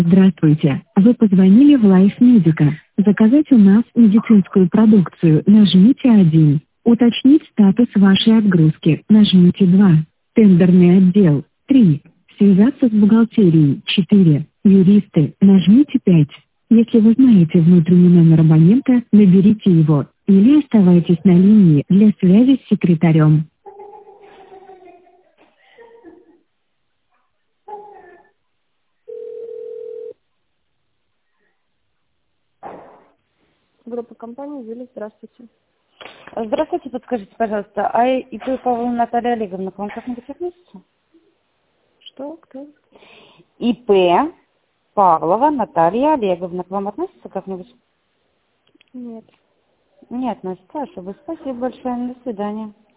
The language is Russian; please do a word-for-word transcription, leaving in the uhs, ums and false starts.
Здравствуйте, вы позвонили в Life Medica. Заказать у нас медицинскую продукцию, нажмите один. Уточнить статус вашей отгрузки, нажмите два. Тендерный отдел, три. Связаться с бухгалтерией, четыре. Юристы, нажмите пять. Если вы знаете внутренний номер абонента, наберите его или оставайтесь на линии для связи с секретарем. Группа компании Юлия, здравствуйте. Здравствуйте, подскажите, пожалуйста, а ИП Павлова Наталья Олеговна к вам как-нибудь относится? Что? Кто? ИП Павлова Наталья Олеговна к вам относится как-нибудь? Нет. Не относится, хорошо. Спасибо большое, до свидания.